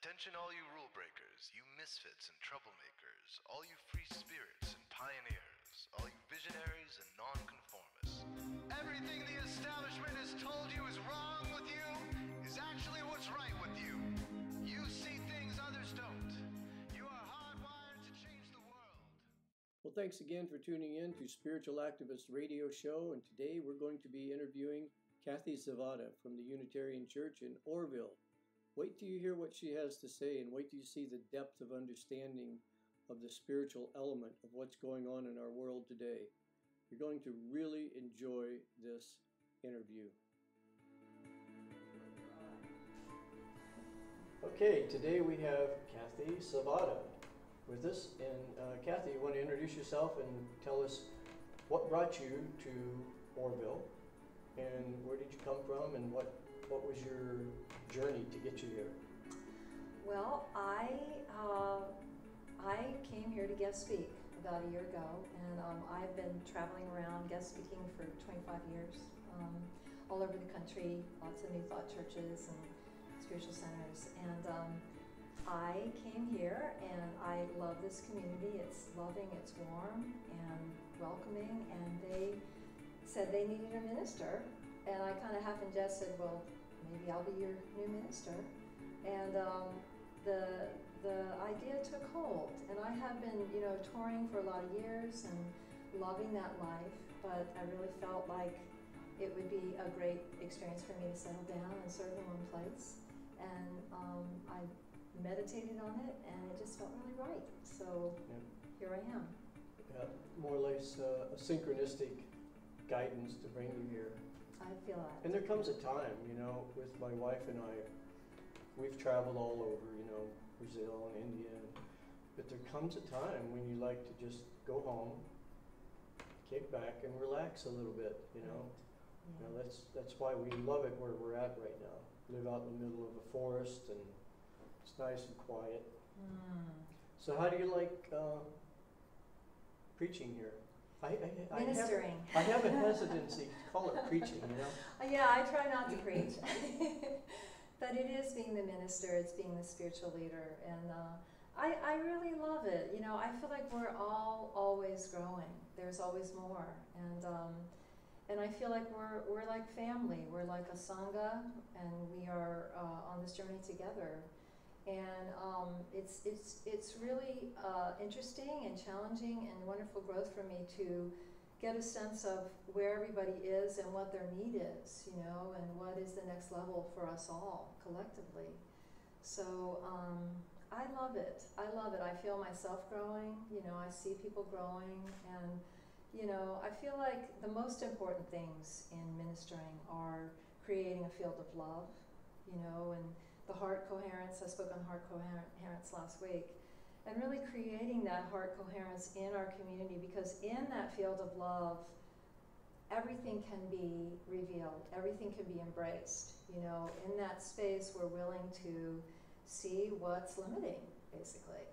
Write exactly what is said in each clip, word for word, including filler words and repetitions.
Attention all you rule breakers, you misfits and troublemakers, all you free spirits and pioneers, all you visionaries and nonconformists. Everything the establishment has told you is wrong with you is actually what's right with you. You see things others don't. You are hardwired to change the world. Well, thanks again for tuning in to Spiritual Activist Radio Show, and today we're going to be interviewing Kathy Zavada from the Unitarian Church in Orrville. Wait till you hear what she has to say, and wait till you see the depth of understanding of the spiritual element of what's going on in our world today. You're going to really enjoy this interview. Okay, today we have Kathy Zavada with us. And uh, Kathy, you want to introduce yourself and tell us what brought you to Orrville, and where did you come from, and what What was your journey to get you here? Well, I uh, I came here to guest speak about a year ago, and um, I've been traveling around guest speaking for twenty-five years, um, all over the country, lots of New Thought churches and spiritual centers. And um, I came here, and I love this community. It's loving, it's warm and welcoming, and they said they needed a minister. And I kind of half and just said, well, maybe I'll be your new minister. And um, the the idea took hold. And I have been, you know, touring for a lot of years and loving that life. But I really felt like it would be a great experience for me to settle down and serve in one place. And um, I meditated on it, and it just felt really right. So yeah. Here I am. Yeah, more or less uh, a synchronistic guidance to bring you here. I feel that. And there comes a time, you know, with my wife and I, we've traveled all over, you know, Brazil and India, but there comes a time when you like to just go home, kick back and relax a little bit, you know. Yeah. You know, that's that's why we love it where we're at right now. Live out in the middle of a forest, and it's nice and quiet. Mm. So how do you like uh, preaching here? I, I, I Ministering. Have, I have a hesitancy to call it preaching, you know? Yeah, I try not to preach. But it is being the minister, it's being the spiritual leader. And uh, I, I really love it. You know, I feel like we're all always growing. There's always more. And um, and I feel like we're, we're like family. We're like a sangha, and we are uh, on this journey together. And um, it's it's it's really uh, interesting and challenging and wonderful growth for me to get a sense of where everybody is and what their need is, you know, and what is the next level for us all collectively. So um, I love it. I love it. I feel myself growing. You know, I see people growing, and you know, I feel like the most important things in ministering are creating a field of love, you know, and the heart coherence. I spoke on heart coherence last week, and really creating that heart coherence in our community, because in that field of love, everything can be revealed, everything can be embraced. You know, in that space, we're willing to see what's limiting, basically,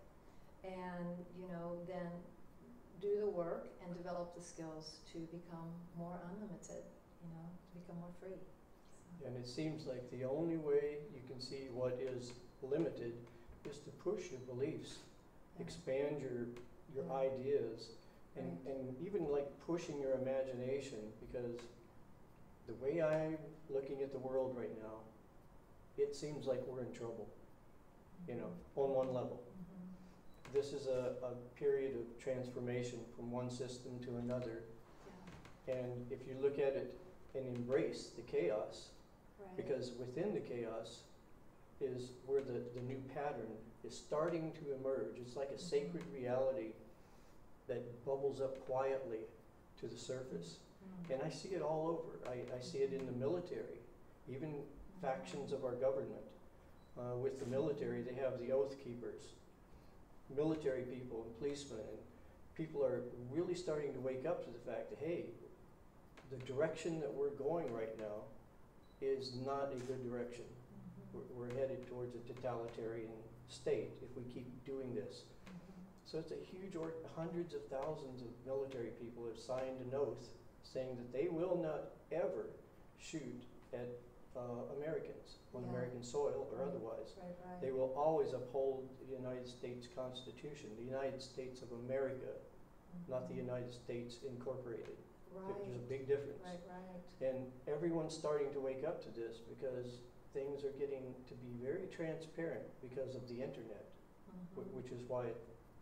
and you know, then do the work and develop the skills to become more unlimited. You know, to become more free. And it seems like the only way you can see what is limited is to push your beliefs, yeah. expand your your yeah. ideas, and, right. and even like pushing your imagination, because the way I'm looking at the world right now, it seems like we're in trouble, mm-hmm. you know, on one level. Mm-hmm. This is a, a period of transformation from one system to another. Yeah. And if you look at it and embrace the chaos, right. because within the chaos is where the, the new pattern is starting to emerge. It's like a mm-hmm. sacred reality that bubbles up quietly to the surface. Mm-hmm. And I see it all over. I, I see it in the military, even mm-hmm. factions of our government. Uh, with the military, they have the oath keepers, military people and policemen, and people are really starting to wake up to the fact that, hey, the direction that we're going right now is not a good direction. Mm-hmm. We're, we're headed towards a totalitarian state if we keep doing this. Mm-hmm. So it's a huge, or hundreds of thousands of military people have signed an oath saying that they will not ever shoot at uh, Americans on Yeah. American soil or Right. otherwise. Right, right. They will always uphold the United States Constitution, the United States of America, not the Mhm. United States Incorporated. There- Right. There's a big difference. Right, right. And everyone's starting to wake up to this because things are getting to be very transparent because of the internet, wh- Mhm. which is why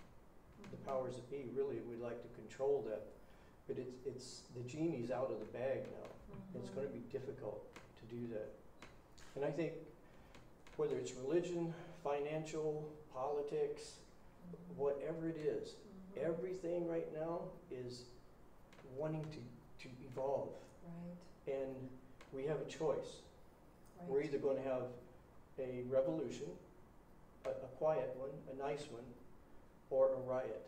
the Mhm. powers that be really would like to control that. But it's, it's, the genie's out of the bag now. It's Mhm. gonna be difficult to do that. And I think whether it's religion, financial, politics, Mhm. whatever it is, Mhm. everything right now is wanting to, to evolve. Right, And we have a choice. right. We're either gonna have a revolution, a, a quiet one, a nice one, or a riot.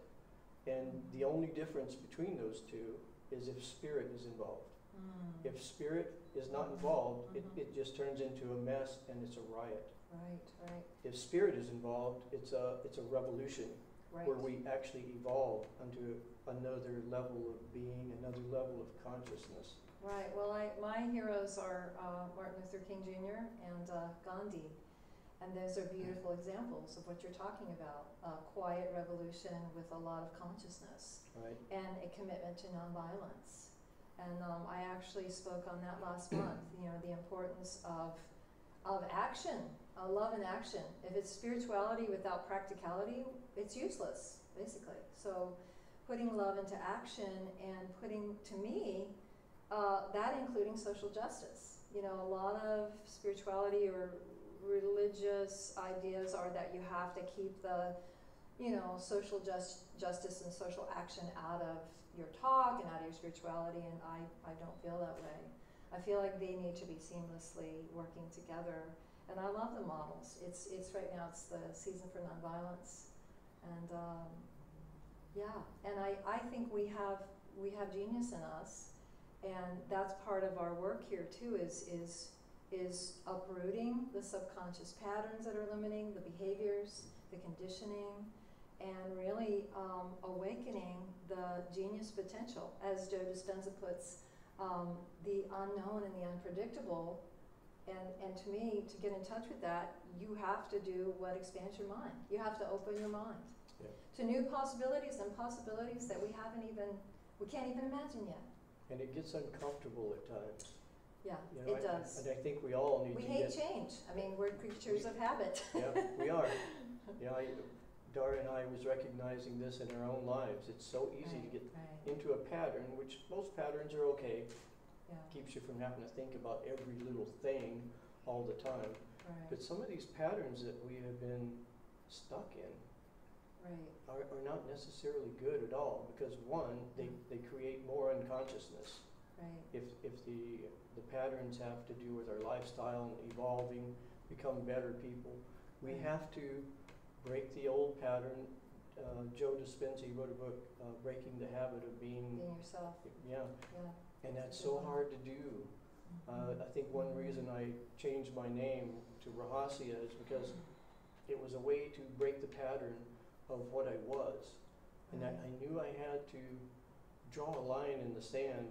And the only difference between those two is if spirit is involved. Mm. If spirit is not involved, it, Mhm. it just turns into a mess and it's a riot. Right, right, If spirit is involved, it's a, it's a revolution right. where we actually evolve onto another level of being, another level of consciousness. Right, well, I, my heroes are uh, Martin Luther King Junior and uh, Gandhi. And those are beautiful examples of what you're talking about. A quiet revolution with a lot of consciousness Right? and a commitment to nonviolence. And um, I actually spoke on that last month, you know, the importance of, of action, uh, love and action. If it's spirituality without practicality, it's useless, basically. So putting love into action and putting, to me, uh, that including social justice. You know, a lot of spirituality or religious ideas are that you have to keep the, you know, social just, justice and social action out of your talk and out of your spirituality, and I, I don't feel that way. I feel like they need to be seamlessly working together, and I love the models. It's, it's right now, it's the season for nonviolence, and um, yeah, and I, I think we have, we have genius in us, and that's part of our work here too, is, is is uprooting the subconscious patterns that are limiting the behaviors, the conditioning, and really um, awakening the genius potential. As Joe Dispenza puts, um, the unknown and the unpredictable. And, and to me, to get in touch with that, you have to do what expands your mind. You have to open your mind Yeah. to new possibilities and possibilities that we haven't even, we can't even imagine yet. And it gets uncomfortable at times. Yeah, You know, it I- does. And I think we all need We to hate get. change. I mean, we're creatures of habit. Yeah, we are. Yeah, I, Dara and I was recognizing this in our own lives. It's so easy to get Right, into a pattern, which most patterns are okay. yeah, Keeps you from having to think about every little thing all the time. right, But some of these patterns that we have been stuck in right, are, are not necessarily good at all, because one, they, they create more unconsciousness. right, If, if the, the patterns have to do with our lifestyle and evolving, become better people, we Right. have to break the old pattern. Uh, Joe Dispenza wrote a book, uh, Breaking the Habit of Being, being yourself, yeah, yeah. and that's That's a good so one. hard to do. Uh, I think one Mhm. reason I changed my name to Rahasya is because it was a way to break the pattern of what I was. And I, I knew I had to draw a line in the sand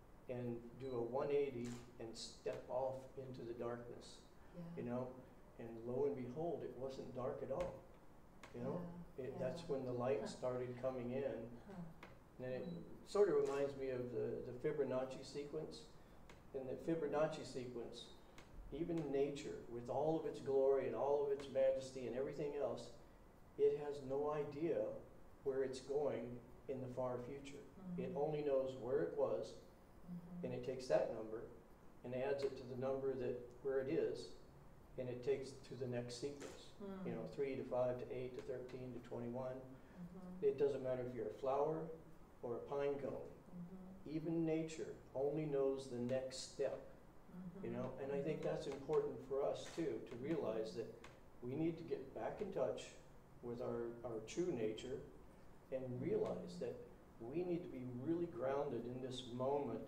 and do a one eighty and step off into the darkness, Yeah. you know? And lo and behold, it wasn't dark at all, you know? Yeah, It, that's yeah. when the light started coming in. Huh. And it Mm. sort of reminds me of the, the Fibonacci sequence. In the Fibonacci sequence, even nature, with all of its glory and all of its majesty and everything else, it has no idea where it's going in the far future. It Mhm. only knows where it was, Mhm. and it takes that number and adds it to the number that where it is, and it takes to the next sequence. You know, Mm. three to five to eight to thirteen to twenty-one. Mhm. It doesn't matter if you're a flower or a pine cone. Mhm. Even nature only knows the next step, you know? And I think that's important for us too, to realize that we need to get back in touch with our, our true nature and realize that we need to be really grounded in this moment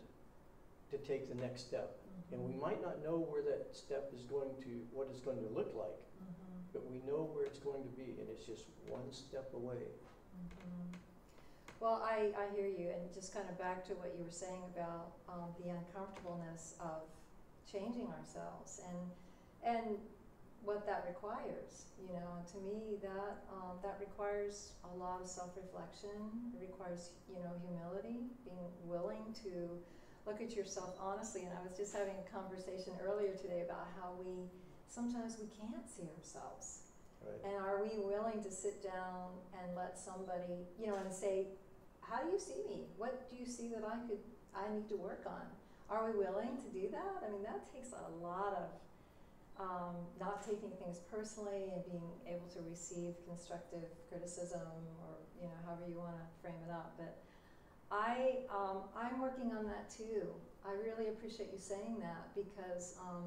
to take the next step. And we Mhm. might not know where that step is going to, what it's going to look like, Mhm. but we know where it's going to be, and it's just one step away. Mhm. Well, I, I hear you, and just kind of back to what you were saying about um, the uncomfortableness of changing ourselves, and and what that requires. You know, to me, that um, that requires a lot of self-reflection. It requires, you know, humility, being willing to look at yourself honestly. And I was just having a conversation earlier today about how we sometimes we can't see ourselves. Right. And are we willing to sit down and let somebody, you know, and say, how do you see me? What do you see that I could, I need to work on? Are we willing to do that? I mean, that takes a lot of um, not taking things personally and being able to receive constructive criticism, or, you know, however you want to frame it up. But I, um, I'm working on that too. I really appreciate you saying that, because, um,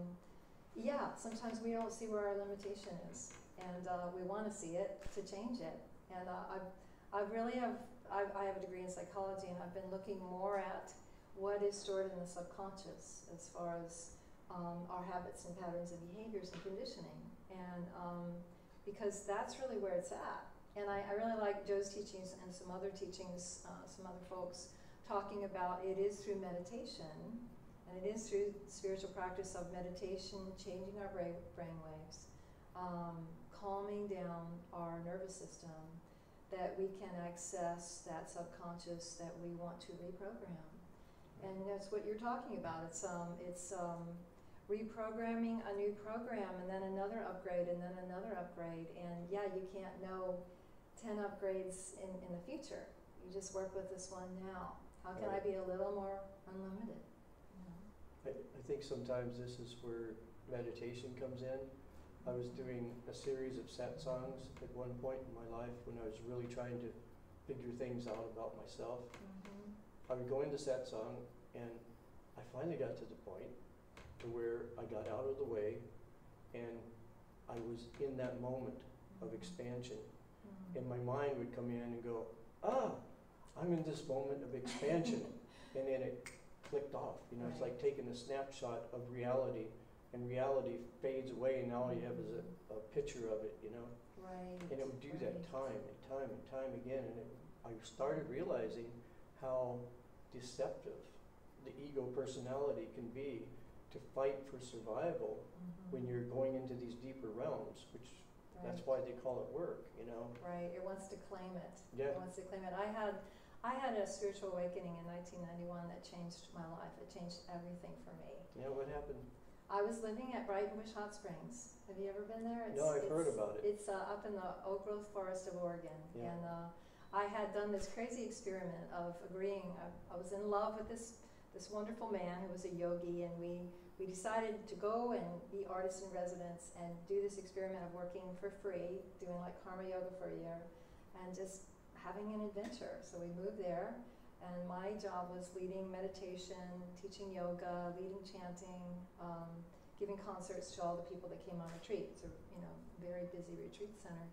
yeah, sometimes we don't see where our limitation is, and uh, we want to see it to change it. And uh, I've, I really have, I've, I have a degree in psychology, and I've been looking more at what is stored in the subconscious as far as um, our habits and patterns and behaviors and conditioning. And um, because that's really where it's at. And I, I really like Joe's teachings and some other teachings, uh, some other folks talking about it is through meditation, and it is through spiritual practice of meditation, changing our brain, brain waves, um, calming down our nervous system, that we can access that subconscious that we want to reprogram. And that's what you're talking about. It's um, it's um, reprogramming a new program, and then another upgrade, and then another upgrade. And yeah, you can't know ten upgrades in, in the future. You just work with this one now. How can Right. I be a little more unlimited? You know? I, I think sometimes this is where meditation comes in. I was doing a series of satsangs at one point in my life when I was really trying to figure things out about myself. Mm-hmm. I would go into satsang, and I finally got to the point to where I got out of the way, and I was in that moment of expansion. Mm-hmm. And my mind would come in and go, ah, I'm in this moment of expansion. And then it clicked off. You know, it's Right. like taking a snapshot of reality, and reality fades away, and all you have is a, a picture of it, you know. Right. And it would do that right. time and time and time again. And it, I started realizing how deceptive the ego personality can be to fight for survival Mm-hmm. when you're going into these deeper realms, which that's Right. why they call it work, you know. Right, it wants to claim it. Yeah. It wants to claim it. I had, I had a spiritual awakening in nineteen ninety-one that changed my life. It changed everything for me. Yeah, what happened? I was living at Brighton Bush Hot Springs. Have you ever been there? It's, No, I've it's, heard about it. It's uh, up in the oak growth forest of Oregon. Yeah. And uh, I had done this crazy experiment of agreeing. I, I was in love with this this wonderful man who was a yogi, and we, we decided to go and be artists in residence and do this experiment of working for free, doing like karma yoga for a year, and just having an adventure. So we moved there, and my job was leading meditation, teaching yoga, leading chanting, um, giving concerts to all the people that came on retreat. It's a, you know, very busy retreat center.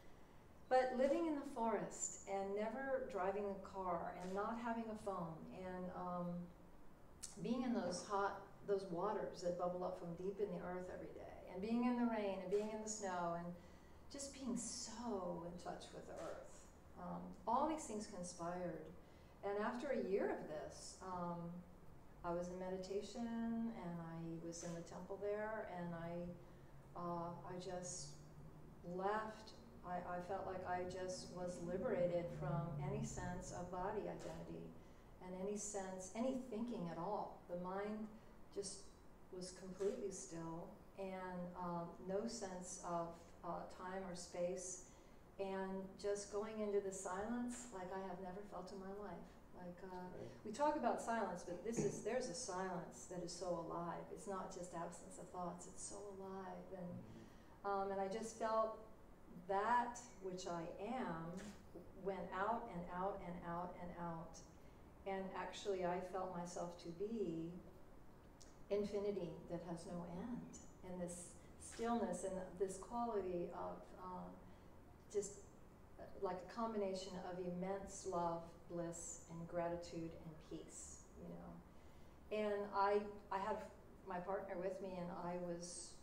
But living in the forest and never driving a car and not having a phone, and um, being in those hot, those waters that bubble up from deep in the earth every day, and being in the rain and being in the snow, and just being so in touch with the earth. Um, all these things conspired. And after a year of this, um, I was in meditation, and I was in the temple there, and I, uh, I just left. I, I felt like I just was liberated from any sense of body identity, and any sense, any thinking at all. The mind just was completely still, and um, no sense of uh, time or space, and just going into the silence like I have never felt in my life. Like uh, Right. we talk about silence, but this is there's a silence that is so alive. It's not just absence of thoughts; it's so alive, and um, and I just felt that which I am went out and out and out and out. And actually, I felt myself to be infinity that has no end, and this stillness and this quality of uh, just uh, like a combination of immense love, bliss, and gratitude and peace, you know. And I, I had my partner with me, and I was,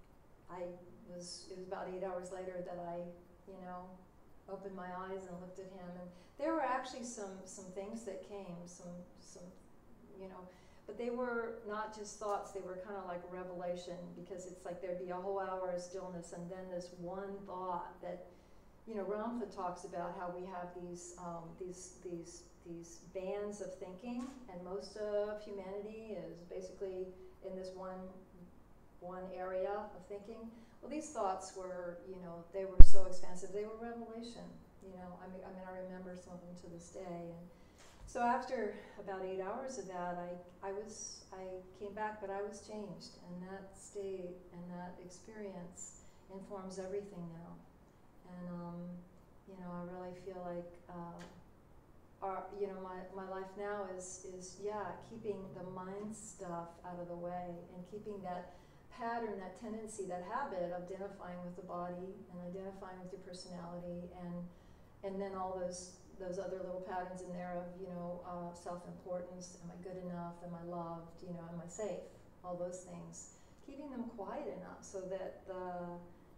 I was. It was about eight hours later that I, you know, opened my eyes and looked at him, and there were actually some some things that came, some some, you know, but they were not just thoughts, they were kind of like revelation, because it's like there'd be a whole hour of stillness and then this one thought that, you know, Ramtha talks about how we have these, um, these, these, these bands of thinking, and most of humanity is basically in this one, one area of thinking. Well, these thoughts were, you know, they were so expansive, they were revelation, you know, I mean, I mean, I remember some of them to this day. And so after about eight hours of that, I, I was, I came back, but I was changed, and that state and that experience informs everything now. And, um, you know, I really feel like, uh, our, you know, my, my life now is, is, yeah, keeping the mind stuff out of the way and keeping that pattern, that tendency, that habit of identifying with the body and identifying with your personality, and, and then all those, those other little patterns in there of, you know, uh, self-importance, am I good enough, am I loved, you know, am I safe, all those things. Keeping them quiet enough so that the,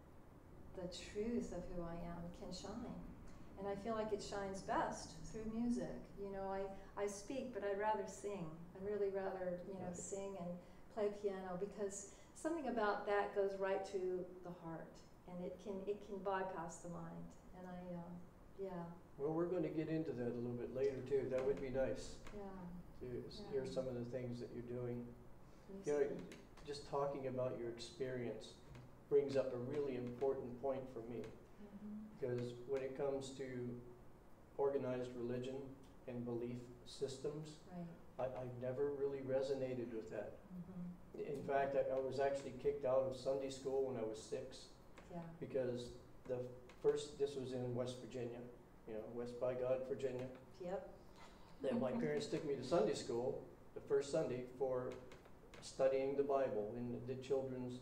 the truth of who I am can shine. And I feel like it shines best through music. You know, I, I speak, but I'd rather sing. I'd really rather, you know, sing and play piano, because something about that goes right to the heart, and it can, it can bypass the mind. And I, uh, yeah. Well, we're going to get into that a little bit later too. That would be nice. Yeah. To s- Yeah. hear some of the things that you're doing. You You know, see. just talking about your experience brings up a really important point for me, Mhm. because when it comes to organized religion and belief systems, Right. I, I've never really resonated with that. Mhm. In fact, I, I was actually kicked out of Sunday school when I was six, Yeah. because the first, this was in West Virginia, you know, West by God, Virginia. Yep. Then my parents took me to Sunday school, the first Sunday, for studying the Bible in the, the children's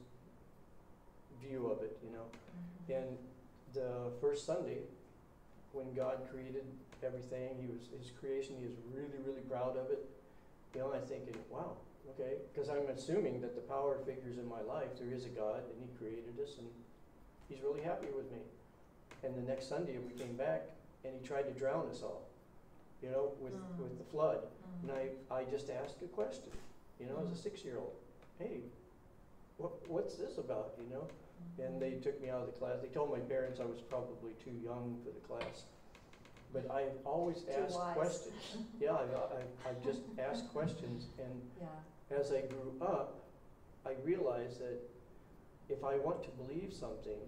view of it, you know. Mhm. And the first Sunday, when God created everything, he was, his creation, he was really, really proud of it. You know, I'm thinking, wow, okay, because I'm assuming that the power figures in my life, there is a God, and he created us, and he's really happy with me. And the next Sunday, we came back, and he tried to drown us all, you know, with, Mm. with the flood. Mhm. And I, I just asked a question, you know, as a six-year-old, hey, what, what's this about, you know? And they took me out of the class. They told my parents I was probably too young for the class. But I've always Too asked wise. questions. Yeah, I, I, I just asked questions, and Yeah. as I grew up, I realized that if I want to believe something,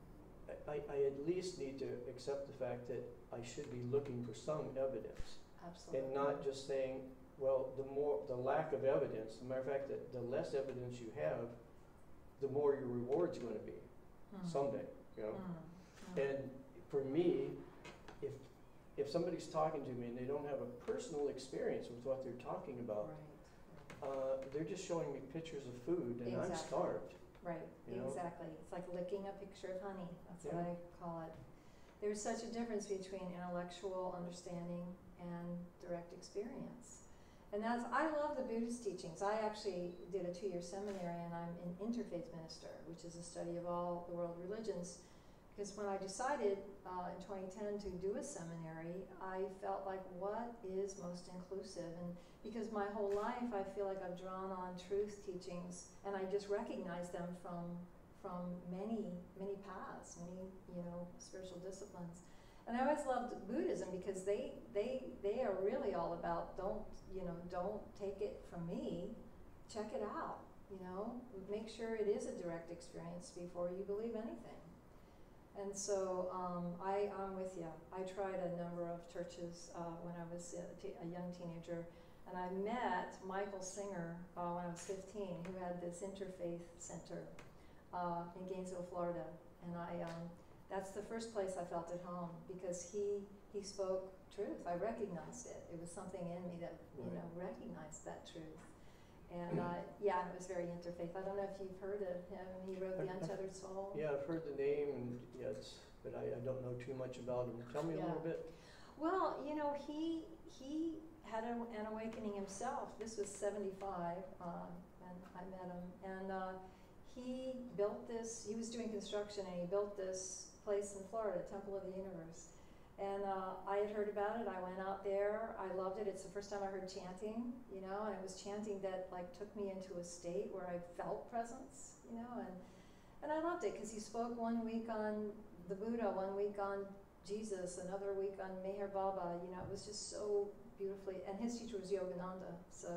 I, I at least need to accept the fact that I should be looking for some evidence, Absolutely. and not just saying, well, the more, the lack of evidence, as a matter of fact, that the less evidence you have, the more your reward's going to be Mhm. someday, you know. Mhm. Mhm. And for me, if if somebody's talking to me and they don't have a personal experience with what they're talking about, Right. uh, they're just showing me pictures of food, and I'm Exactly. starved. Right, You know? exactly. It's like licking a picture of honey. That's what Yeah. I call it. There's such a difference between intellectual understanding and direct experience. And that's, I love the Buddhist teachings. I actually did a two-year seminary, and I'm an interfaith minister, which is a study of all the world religions. Because when I decided uh, in twenty ten to do a seminary, I felt like, what is most inclusive? And because my whole life I feel like I've drawn on truth teachings, and I just recognize them from from many, many paths, many, you know, spiritual disciplines. And I always loved Buddhism, because they they they are really all about, don't, you know, don't take it from me, check it out, you know, make sure it is a direct experience before you believe anything. And so um, I, I'm with you. I tried a number of churches uh, when I was a, t- a young teenager, and I met Michael Singer uh, when I was fifteen, who had this interfaith center uh, in Gainesville, Florida. And I, um, that's the first place I felt at home, because he he spoke truth. I recognized it. It was something in me that, you Right. know, recognized that truth. And uh, yeah, it was very interfaith. I don't know if you've heard of him. He wrote The I've- I've- Untethered Soul. Yeah, I've heard the name, and yes, but I, I don't know too much about him. Tell me a Yeah. little bit. Well, you know, he he had a, an awakening himself. This was seventy-five uh, when I met him, and uh, he built this. He was doing construction, and he built this place in Florida, Temple of the Universe. And uh, I had heard about it. I went out there. I loved it. It's the first time I heard chanting, you know, and it was chanting that like took me into a state where I felt presence, you know, and and I loved it because he spoke one week on the Buddha, one week on Jesus, another week on Meher Baba. You know, it was just so beautifully. And his teacher was Yogananda, so.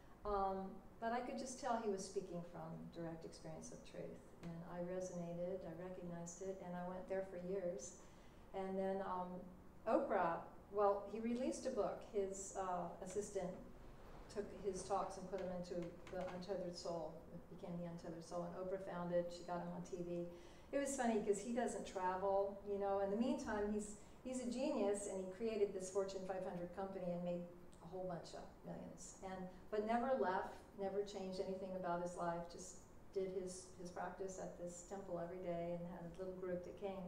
Um, but I could just tell he was speaking from direct experience of truth, and I resonated. I recognized it, and I went there for years. And then um, Oprah, well, he released a book. His uh, assistant took his talks and put them into the Untethered Soul. It became the Untethered Soul, and Oprah found it. She got him on T V. It was funny because he doesn't travel, you know. In the meantime, he's he's a genius, and he created this Fortune five hundred company and made a whole bunch of millions, and but never left, never changed anything about his life. Just did his his practice at this temple every day and had a little group that came.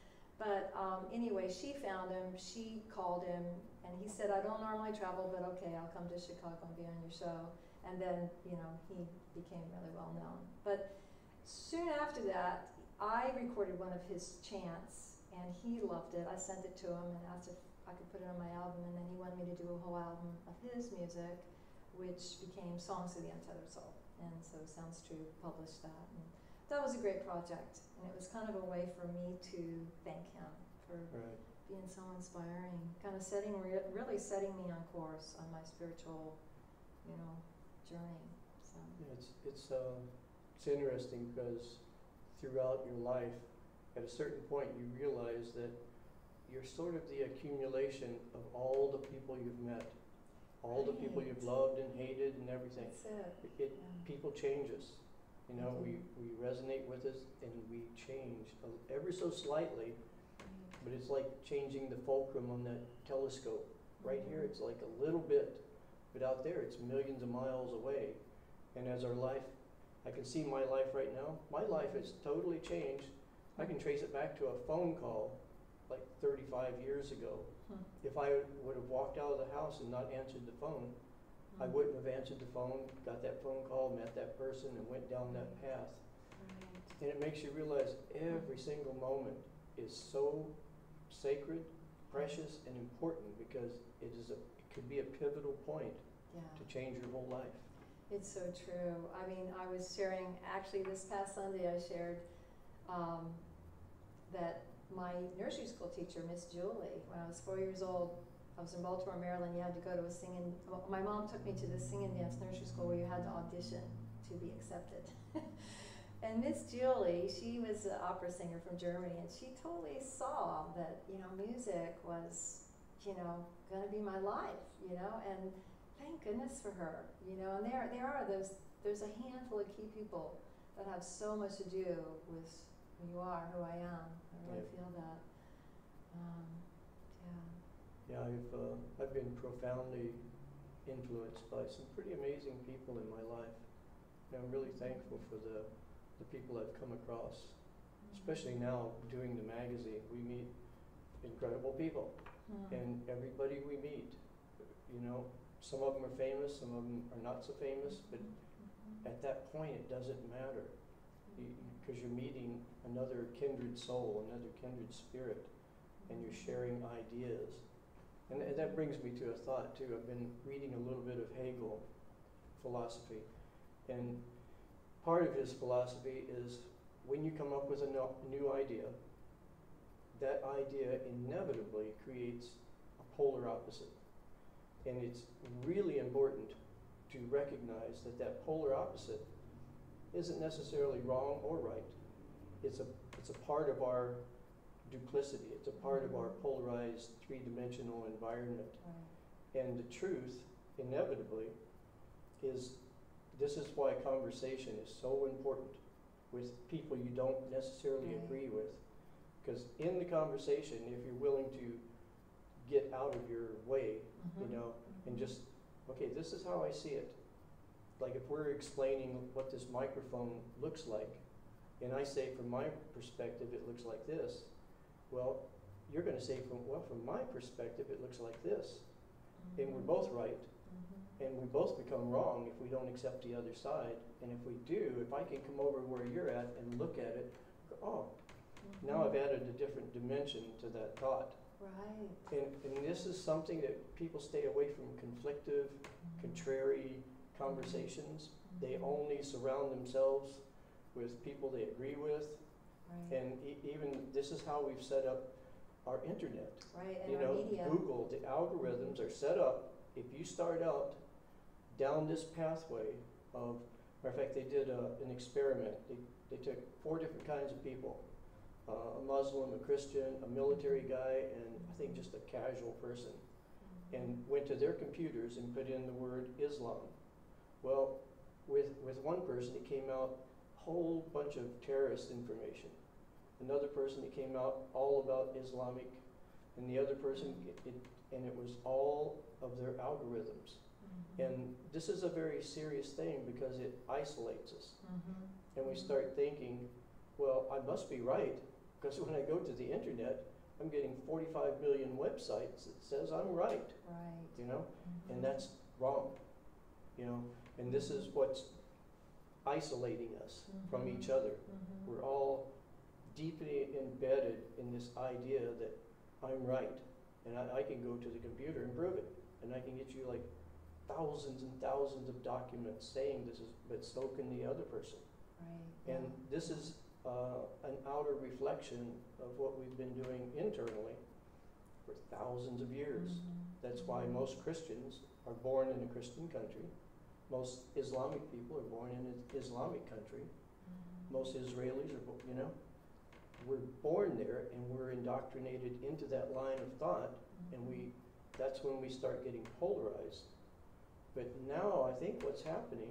But um, anyway, she found him, she called him, and he said, I don't normally travel, but okay, I'll come to Chicago and be on your show. And then, you know, he became really well known. But soon after that, I recorded one of his chants, and he loved it. I sent it to him and asked if I could put it on my album, and then he wanted me to do a whole album of his music, which became Songs of the Untethered Soul. And so Sounds True published that. And that was a great project, and it was kind of a way for me to thank him for Right. being so inspiring, kind of setting, re really setting me on course on my spiritual, you know, journey. So. Yeah, it's it's uh, it's interesting because throughout your life, at a certain point, you realize that you're sort of the accumulation of all the people you've met, all the people Right. you've loved and hated and everything. That's it. It, it Yeah. people change us. You know, Mhm. we, we resonate with us and we change a- ever so slightly, but it's like changing the fulcrum on that telescope. Right here, it's like a little bit, but out there, it's millions of miles away. And as our life, I can see my life right now. My life has totally changed. I can trace it back to a phone call like thirty-five years ago. Hmm. If I would have walked out of the house and not answered the phone, I Hmm. wouldn't have answered the phone, got that phone call, met that person, and went down that path. Right. And it makes you realize every single moment is so sacred, precious, and important because it is a, it could be a pivotal point Yeah. to change your whole life. It's so true. I mean, I was sharing, actually this past Sunday I shared um, that my nursery school teacher, Miss Julie, when I was four years old, I was in Baltimore, Maryland, you had to go to a singing, well, my mom took me to this sing and dance nursery school where you had to audition to be accepted. And Miss Julie, she was an opera singer from Germany, and she totally saw that, you know, music was, you know, gonna be my life, you know, and thank goodness for her, you know, and there, there are those, there's a handful of key people that have so much to do with who you are, who I am. I really Yeah. feel that. Um, yeah. Yeah, I've, uh, I've been profoundly influenced by some pretty amazing people in my life. And I'm really thankful for the, the people I've come across. Especially now, doing the magazine, we meet incredible people. Mm. And everybody we meet, you know, some of them are famous, some of them are not so famous, but Mhm. at that point it doesn't matter. Because you're meeting another kindred soul, another kindred spirit, and you're sharing ideas. And, and that brings me to a thought too. I've been reading a little bit of Hegel philosophy, and part of his philosophy is when you come up with a no, new idea, that idea inevitably creates a polar opposite. And it's really important to recognize that that polar opposite isn't necessarily wrong or right. It's a, it's a part of our duplicity. It's a part of our polarized three-dimensional environment. Right. And the truth, inevitably, is this is why conversation is so important with people you don't necessarily Right. agree with. Because in the conversation, if you're willing to get out of your way, Mhm. you know, and Mhm. just, okay, this is how I see it. Like if we're explaining what this microphone looks like, and I say from my perspective it looks like this, well, you're going to say from, well, from my perspective it looks like this. And we're Mhm. both right, Mhm. and we both become wrong if we don't accept the other side. And if we do, if I can come over where you're at and look at it, go, oh, now I've added a different dimension to that thought. Right. And, and this is something that people stay away from, conflictive, contrary conversations. They Mhm. only surround themselves with people they agree with. Right. And e- even, this is how we've set up our internet. Right, and You our know, media. Google, the algorithms are set up, if you start out down this pathway of, matter of fact, they did a, an experiment. They, they took four different kinds of people, uh, a Muslim, a Christian, a military guy, and I think just a casual person, and went to their computers and put in the word Islam. Well, with, with one person, it came out a whole bunch of terrorist information. Another person, it came out all about Islamic, and the other person, it, it, and it was all of their algorithms. Mhm. And this is a very serious thing because it isolates us. Mhm. And we start thinking, well, I must be right, because when I go to the internet, I'm getting forty-five million websites that says I'm right, Right. you know? Mhm. And that's wrong, you know? And this is what's isolating us from Mhm. each other. Mhm. We're all deeply embedded in this idea that I'm right, and I, I can go to the computer and prove it, and I can get you like thousands and thousands of documents saying this is, but so can the other person. Right. And yeah. this is uh, an outer reflection of what we've been doing internally for thousands of years. Mhm. That's why Mhm. most Christians are born in a Christian country. Most Islamic people are born in an Islamic country. Mhm. Most Israelis are, bo- you know, we're born there and we're indoctrinated into that line of thought, and we, that's when we start getting polarized. But now I think what's happening,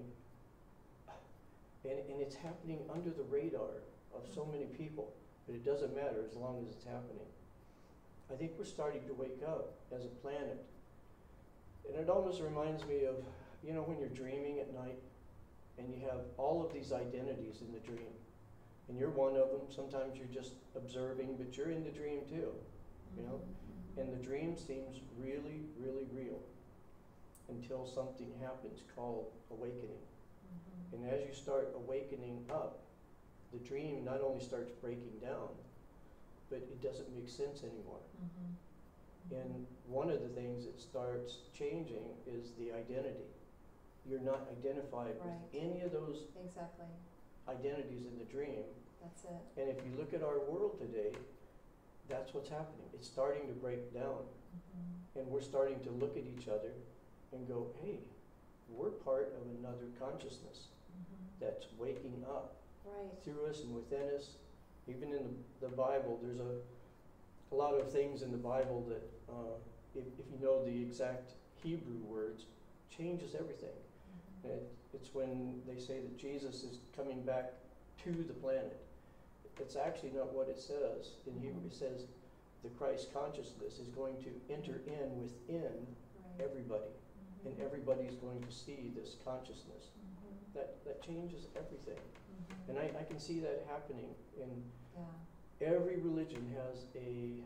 and, and it's happening under the radar of so many people, but it doesn't matter as long as it's happening. I think we're starting to wake up as a planet. And it almost reminds me of, you know, when you're dreaming at night and you have all of these identities in the dream. And you're one of them. Sometimes you're just observing, but you're in the dream too, you know? Mhm. And the dream seems really, really real until something happens called awakening. Mhm. And as you start awakening up, the dream not only starts breaking down, but it doesn't make sense anymore. Mhm. And one of the things that starts changing is the identity. You're not identified Right. with any of those Exactly. identities in the dream. That's it. And if you look at our world today, that's what's happening. It's starting to break down. Mhm. And we're starting to look at each other and go, hey, we're part of another consciousness Mhm. that's waking up Right. through us and within us. Even in the, the Bible, there's a, a lot of things in the Bible that, uh, if, if you know the exact Hebrew words, changes everything. Mhm. It, it's when they say that Jesus is coming back to the planet. It's actually not what it says. In Hebrew, it says the Christ consciousness is going to enter in within Right. everybody, and Mhm. everybody is going to see this consciousness. Mhm. That, that changes everything. Mhm. And I, I can see that happening in Yeah. every religion has a,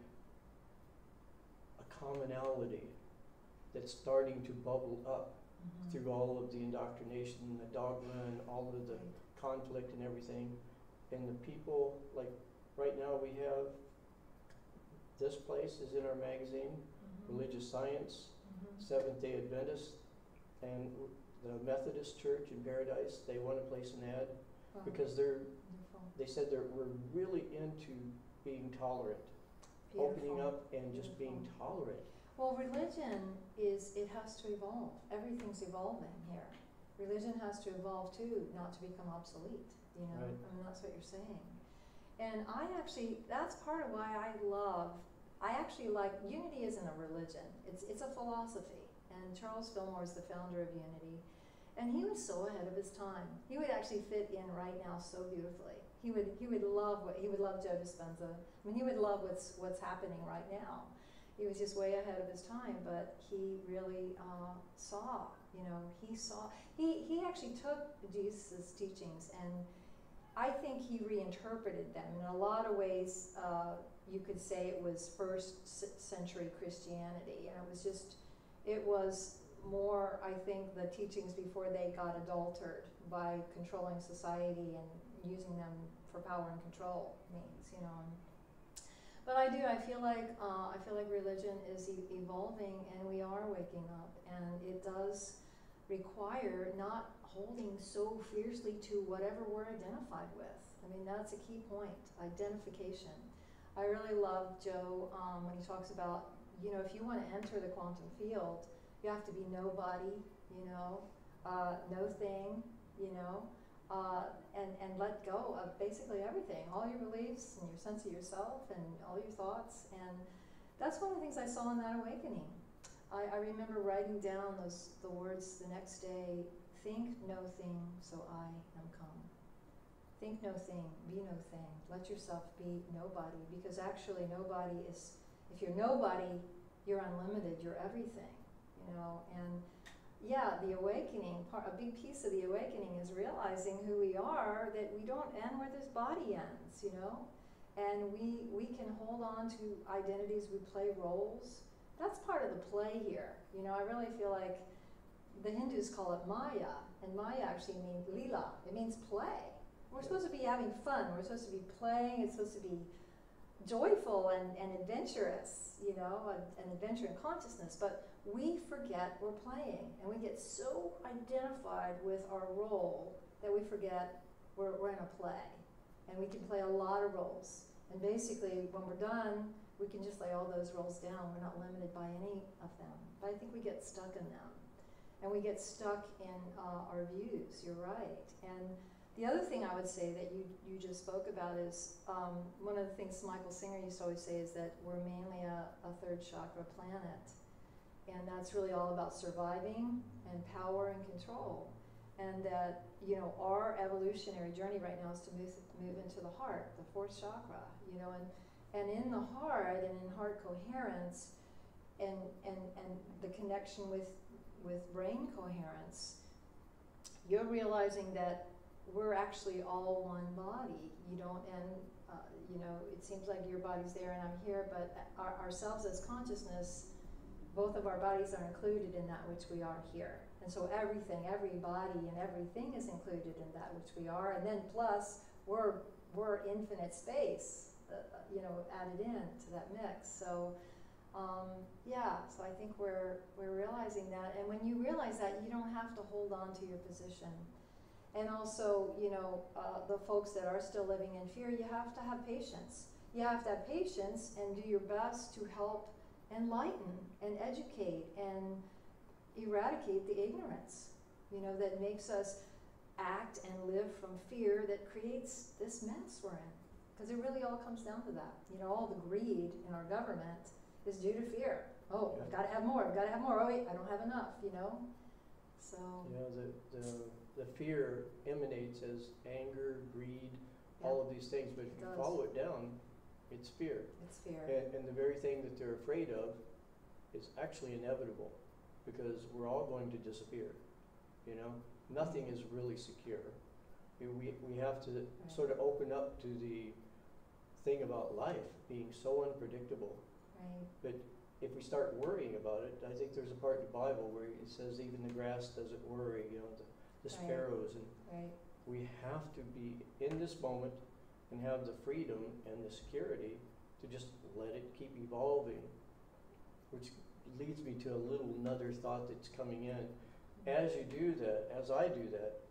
a commonality that's starting to bubble up Mhm. through all of the indoctrination, the dogma, and all of the Right. conflict and everything. And the people, like right now we have, this place is in our magazine, Mhm. Religious Science, Mhm. Seventh Day Adventist, and the Methodist Church in Paradise, they want to place an ad Wow. because they're, Wonderful. they said they're, we're really into being tolerant, opening Beautiful. up and just being Beautiful. tolerant. Well, religion is, it has to evolve. Everything's evolving here. Religion has to evolve too, not to become obsolete, you know? Right. I mean, that's what you're saying. And I actually, that's part of why I love, I actually like, unity isn't a religion, it's, it's a philosophy. And Charles Fillmore is the founder of Unity. And he was so ahead of his time. He would actually fit in right now so beautifully. He would, he would love what, he would love Joe Dispenza. I mean, he would love what's, what's happening right now. He was just way ahead of his time, but he really uh, saw, you know, he saw, he, he actually took Jesus' teachings, and I think he reinterpreted them. In a lot of ways, uh, you could say it was first c- century Christianity, and it was just, it was more, I think, the teachings before they got adulterated by controlling society and using them for power and control means, you know. But I do, I feel like, uh, I feel like religion is e- evolving and we are waking up, and it does require not holding so fiercely to whatever we're identified with. I mean, that's a key point, identification. I really love Joe um, when he talks about, you know, if you want to enter the quantum field, you have to be nobody, you know, uh, no thing, you know, uh, and, and let go of basically everything, all your beliefs and your sense of yourself and all your thoughts. And that's one of the things I saw in that awakening. I, I remember writing down those the words the next day, think no thing, so I am come. Think no thing, be no thing, let yourself be nobody, because actually nobody is, if you're nobody, you're unlimited, you're everything, you know. And yeah, the awakening, part, a big piece of the awakening is realizing who we are, that we don't end where this body ends, you know? And we, we can hold on to identities, we play roles. That's part of the play here. You know, I really feel like the Hindus call it Maya, and Maya actually means lila, it means play. We're supposed to be having fun, we're supposed to be playing, it's supposed to be joyful and, and adventurous, you know, an, an adventure in consciousness, but we forget we're playing, and we get so identified with our role that we forget we're, we're in a play, and we can play a lot of roles. And basically, when we're done, we can just lay all those roles down. We're not limited by any of them. But I think we get stuck in them, and we get stuck in uh, our views. You're right. And the other thing I would say that you, you just spoke about is, um, one of the things Michael Singer used to always say is that we're mainly a, a third chakra planet. And that's really all about surviving and power and control. And that, you know, our evolutionary journey right now is to move, move into the heart, the fourth chakra, you know, and, and in the heart and in heart coherence and, and, and the connection with, with brain coherence, you're realizing that we're actually all one body. You don't, and uh, you know, it seems like your body's there and I'm here, but our, ourselves as consciousness, both of our bodies are included in that which we are here. And so everything, every body and everything is included in that which we are. And then plus, we're, we're infinite space, uh, you know, added in to that mix. So um, yeah, so I think we're, we're realizing that. And when you realize that, you don't have to hold on to your position. And also, you know, uh, the folks that are still living in fear, you have to have patience. You have to have patience and do your best to help enlighten and educate and eradicate the ignorance, you know, that makes us act and live from fear that creates this mess we're in. Because it really all comes down to that. You know, all the greed in our government is due to fear. Oh, Yeah. I've got to have more, I've got to have more. Oh wait, I don't have enough, you know? So. Yeah, the, the, the fear emanates as anger, greed, Yeah. all of these things, but if It you does. follow it down, it's fear. It's fear. And, and the very thing that they're afraid of is actually inevitable, because we're all going to disappear, you know? Nothing is really secure. You- We, we have to Right. sort of open up to the thing about life being so unpredictable. Right. But if we start worrying about it, I think there's a part in the Bible where it says even the grass doesn't worry, you know, the, the Right. sparrows, and Right. we have to be in this moment and have the freedom and the security to just let it keep evolving, which leads me to a little another thought that's coming in. As you do that, as I do that,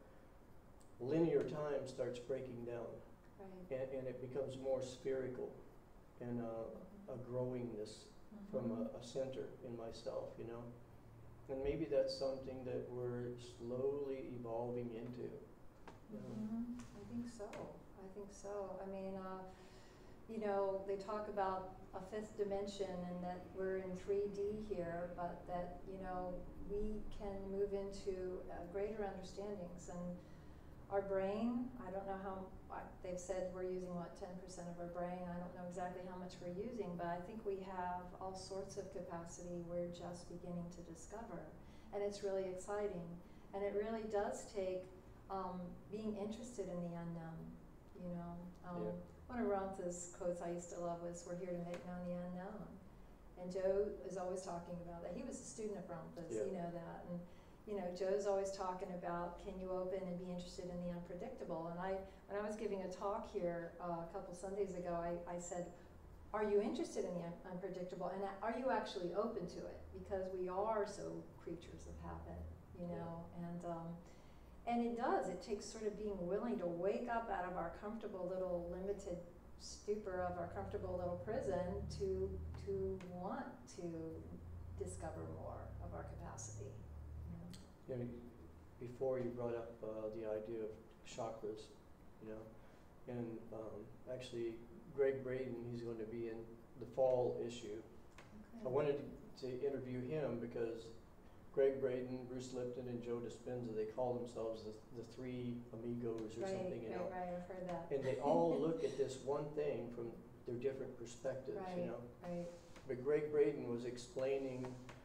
linear time starts breaking down, Right. and, and it becomes more spherical and uh, a growingness from Mhm. a, a center in myself, you know? And maybe that's something that we're slowly evolving into. You know? Mhm. I think so. I think so. I mean, uh, you know, they talk about a fifth dimension and that we're in three D here, but that, you know, we can move into uh, greater understandings. And our brain, I don't know how, I- they've said we're using, what, ten percent of our brain. I don't know exactly how much we're using, but I think we have all sorts of capacity we're just beginning to discover. And it's really exciting. And it really does take um, being interested in the unknown, you know. Um, Yeah. One of Ramtha's quotes I used to love was, "We're here to make known the unknown." And Joe is always talking about that. He was a student of Ramtha's, Yeah. you know that. And you know, Joe's always talking about, can you open and be interested in the unpredictable? And I, when I was giving a talk here uh, a couple Sundays ago, I, I said, are you interested in the un- unpredictable, and a- are you actually open to it? Because we are so creatures of habit, you know, and um, and it does. It takes sort of being willing to wake up out of our comfortable little limited stupor of our comfortable little prison to to want to discover more of our capacity. You know? You know, before you brought up uh, the idea of chakras, you know, and um, actually Greg Braden, he's going to be in the fall issue. I Okay. wanted to, to interview him because Greg Braden, Bruce Lipton, and Joe Dispenza, they call themselves the, the three amigos or Right, something, you right, know. right. I've heard that. And they all look at this one thing from their different perspectives, you Right, know. right. But Greg Braden was explaining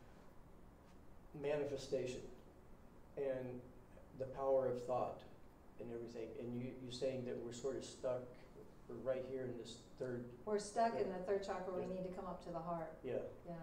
manifestation and the power of thought and everything. And you, you're saying that we're sort of stuck right here in this third, We're stuck in Yeah. the third chakra. We Yeah. need to come up to the heart. yeah. Yeah.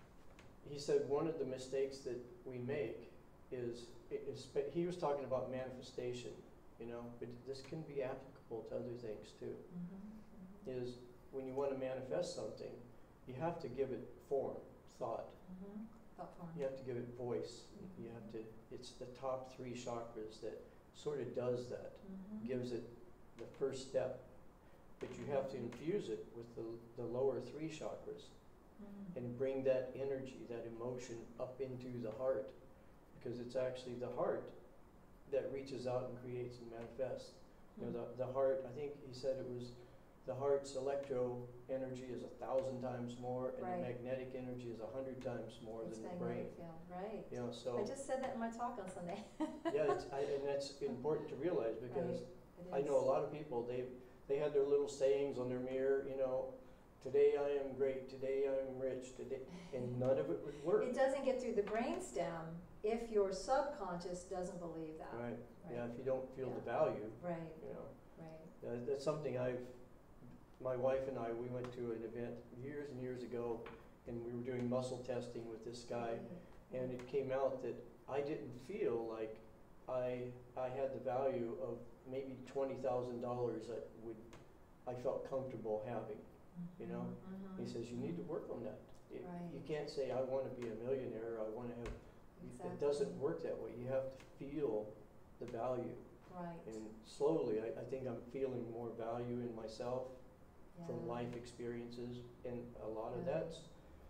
He said one of the mistakes that we make is, is, he was talking about manifestation, you know, but this can be applicable to other things too. Mm-hmm. Is when you want to manifest something, you have to give it form, thought. Mm-hmm. Thought form. You have to give it voice. You have to, it's the top three chakras that sort of does that, Mm-hmm. gives it the first step. But you have to infuse it with the, the lower three chakras Mm-hmm. and bring that energy, that emotion up into the heart. Because it's actually the heart that reaches out and creates and manifests. You know, the, the heart, I think he said it was, the heart's electro energy is a thousand times more, and Right. the magnetic energy is a hundred times more It's than the brain. magnetic field, right. You know, so I just said that in my talk on Sunday. yeah, it's, I, and that's important to realize because Right. It I know a is. lot of people, they they had their little sayings on their mirror, you know, today I am great, today I am rich, today, and none of it would work. It doesn't get through the brainstem if your subconscious doesn't believe that. Right, Right. yeah, if you don't feel the Yeah. value, Right, you know. right. Uh, that's something I've, my wife and I, we went to an event years and years ago, and we were doing muscle testing with this guy, and it came out that I didn't feel like I, I had the value of maybe twenty thousand dollars that would, I felt comfortable having, you know? Mhm. He says, you need to work on that. You- Right. You can't say, I wanna be a millionaire, I wanna have, Exactly. it doesn't work that way. You have to feel the value. Right. And slowly, I, I think I'm feeling more value in myself from Yeah. life experiences, and a lot of Yeah. that's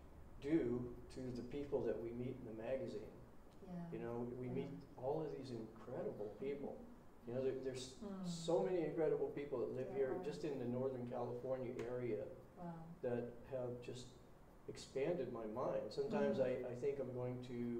due to the people that we meet in the magazine. Yeah. You know, we Yeah. meet all of these incredible people. You know, there, there's Mm. so many incredible people that live There here are. just in the Northern California area Wow. that have just expanded my mind. Sometimes Mhm. I, I think I'm going to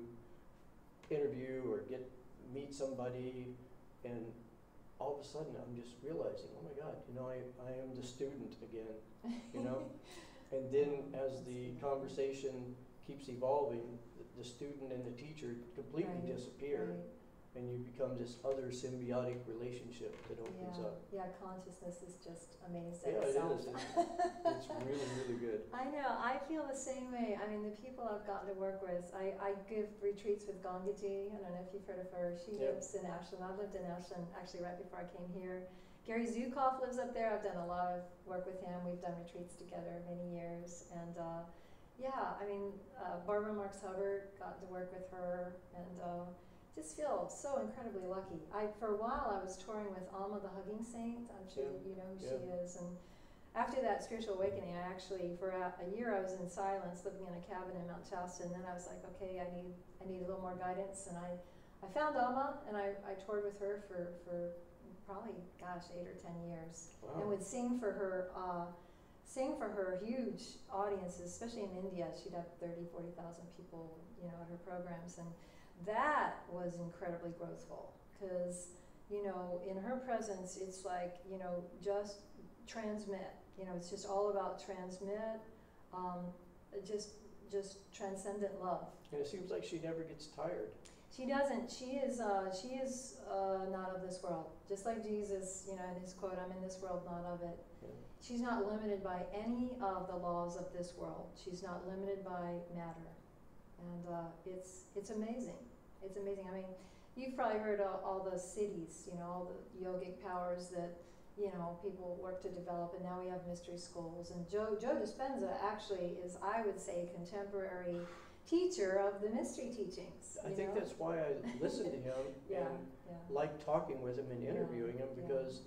interview or get meet somebody, and all of a sudden I'm just realizing, oh my God, you know, I, I am the student again, you know? And then as the conversation keeps evolving, the, the student and the teacher completely Right, disappear, Right. and you become this other symbiotic relationship that opens Yeah. up. Yeah, consciousness is just amazing Yeah, it itself. is. It's, it's really, really good. I know, I feel the same way. I mean, the people I've gotten to work with, I, I give retreats with Gangaji. I don't know if you've heard of her. She Yeah. lives in Ashland. I lived in Ashland actually right before I came here. Gary Zukoff lives up there. I've done a lot of work with him. We've done retreats together many years. And uh, yeah, I mean, uh, Barbara Marks Hubbard, got to work with her, and uh, just feel so incredibly lucky. I, for a while, I was touring with Alma the Hugging Saint. I'm sure Yeah. you know who Yeah. she is. And after that spiritual awakening, I actually, for a, a year, I was in silence, living in a cabin in Mount Shasta, and then I was like, okay, I need, I need a little more guidance, and I, I found Alma, and I, I toured with her for, for probably, gosh, eight or ten years, and Wow. would sing for her, uh, sing for her huge audiences, especially in India. She'd have thirty, forty thousand people, you know, at her programs, and that was incredibly growthful, because, you know, in her presence, it's like, you know, just transmit. You know, it's just all about transmit, um, just just transcendent love. And it seems like she never gets tired. She doesn't. She is. Uh, she is uh, not of this world. Just like Jesus, you know, in his quote, "I'm in this world, not of it." Yeah. She's not limited by any of the laws of this world. She's not limited by matter, and uh, it's it's amazing. It's amazing. I mean, you've probably heard all, all the cities, you know, all the yogic powers that, you know, people work to develop, and now we have mystery schools. And Joe, Joe Dispenza actually is, I would say, contemporary teacher of the mystery teachings. I you think know? that's why I listen to him Yeah, and yeah. like talking with him and Yeah, interviewing him yeah. because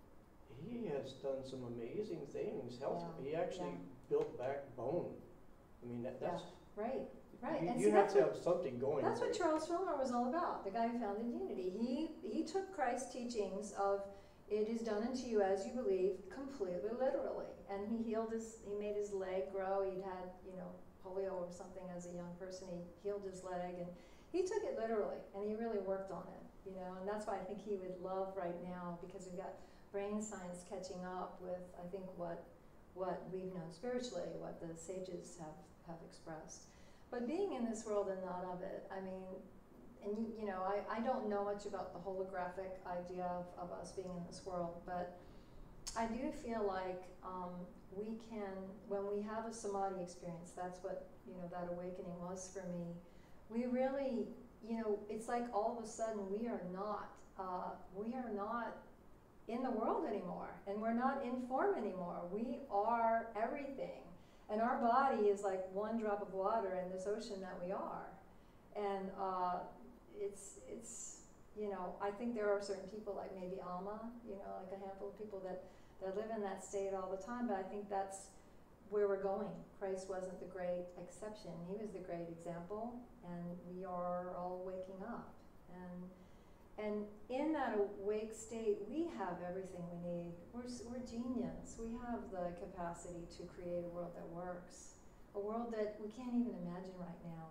he has done some amazing things. Health, Yeah, he actually yeah. built back bone. I mean, that, that's Right, right. you, and you see, have that's to what, have something going. That's for what you. Charles Fillmore was all about, the guy who founded Unity. He he took Christ's teachings of "it is done unto you as you believe" completely literally, and he healed his, he made his leg grow. He'd had, you know, polio or something as a young person. He healed his leg, and he took it literally, and he really worked on it, you know. And that's why I think he would love right now, because we've got brain science catching up with, I think, what what we've known spiritually, what the sages have have expressed. But being in this world and not of it, I mean, and you, you know, I, I don't know much about the holographic idea of, of us being in this world, but I do feel like um, we can, when we have a samadhi experience, that's what, you know, that awakening was for me, we really, you know, it's like all of a sudden we are not, uh, we are not in the world anymore, and we're not in form anymore. We are everything. And our body is like one drop of water in this ocean that we are. And uh, it's, it's, you know, I think there are certain people like maybe Alma, you know, like a handful of people that, that live in that state all the time, but I think that's where we're going. Christ wasn't the great exception. He was the great example, and we are all waking up. And And in that awake state, we have everything we need. We're, we're genius. We have the capacity to create a world that works, a world that we can't even imagine right now.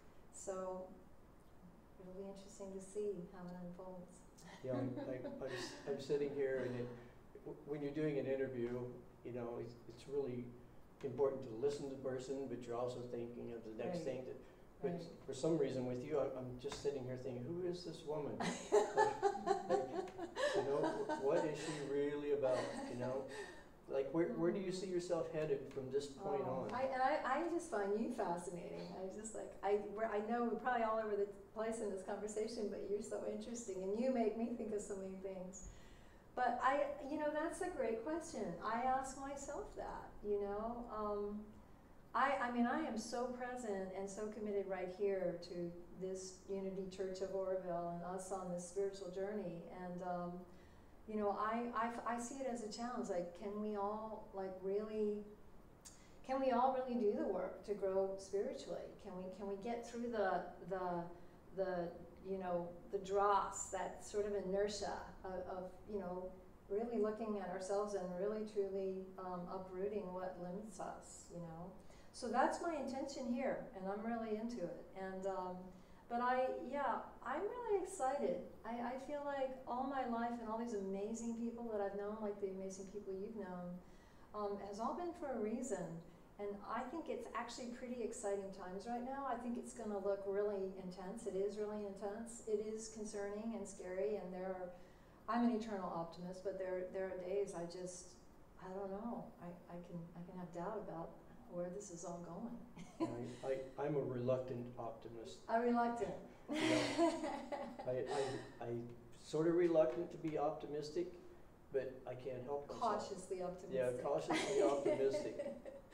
So it'll be interesting to see how it unfolds. Yeah, I'm, I, I'm, I'm sitting here, and it, when you're doing an interview, you know, it's, it's really important to listen to the person, but you're also thinking of the next Right. thing that. But Right. for some reason with you, I'm, I'm just sitting here thinking, who is this woman? like, like, you know, wh- what is she really about? You know, like where where do you see yourself headed from this point Oh, on? I, and I, I just find you fascinating. I just like, I, we're, I know we're probably all over the place in this conversation, but you're so interesting, and you make me think of so many things. But I, you know, that's a great question. I ask myself that, you know. Um, I, I mean, I am so present and so committed right here to this Unity Church of Oroville and us on this spiritual journey. And, um, you know, I, I, I see it as a challenge. Like, can we all, like, really, can we all really do the work to grow spiritually? Can we, can we get through the, the, the, you know, the dross, that sort of inertia of, of you know, really looking at ourselves and really, truly um, uprooting what limits us, you know? So that's my intention here, and I'm really into it. And um, but I, yeah, I'm really excited. I, I feel like all my life and all these amazing people that I've known, like the amazing people you've known, um, has all been for a reason. And I think it's actually pretty exciting times right now. I think it's going to look really intense. It is really intense. It is concerning and scary. And there are, I'm an eternal optimist, but there there are days I just, I don't know. I, I can I can have doubt about where this is all going. I, I, I'm a reluctant optimist. I'm reluctant. You know, I, I, I'm sort of reluctant to be optimistic, but I can't help myself. Cautiously optimistic. Yeah, cautiously optimistic.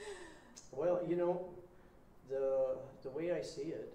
Well, you know, the the way I see it,